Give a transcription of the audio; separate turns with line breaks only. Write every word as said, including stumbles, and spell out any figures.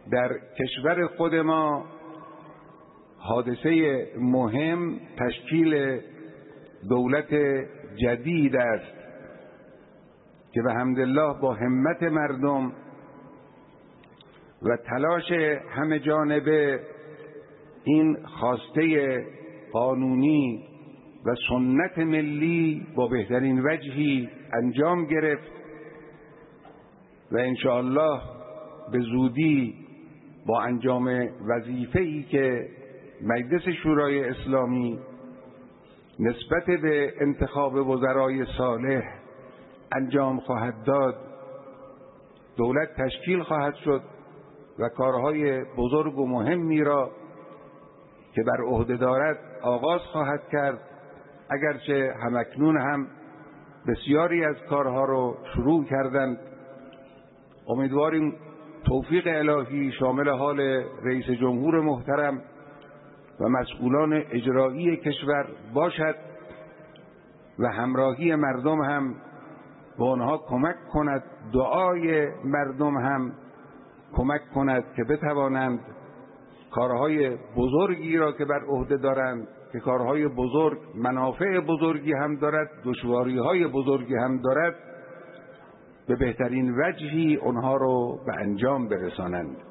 در کشور خود ما حادثه مهم تشکیل دولت جدید است که به حمدالله با همت مردم و تلاش همه جانبه این خواسته قانونی و سنت ملی با بهترین وجهی انجام گرفت و انشاءالله به زودی با انجام وظیفه‌ای که مجلس شورای اسلامی نسبت به انتخاب وزرای صالح انجام خواهد داد، دولت تشکیل خواهد شد و کارهای بزرگ و مهمی را که بر عهده دارد آغاز خواهد کرد، اگرچه همکنون هم بسیاری از کارها رو شروع کردند. امیدواریم توفیق الهی شامل حال رئیس جمهور محترم و مسئولان اجرایی کشور باشد و همراهی مردم هم به آنها کمک کند، دعای مردم هم کمک کند که بتوانند کارهای بزرگی را که بر عهده دارند، که کارهای بزرگ منافع بزرگی هم دارد، دشواری‌های بزرگی هم دارد، به بهترین وجهی آنها را به انجام برسانند.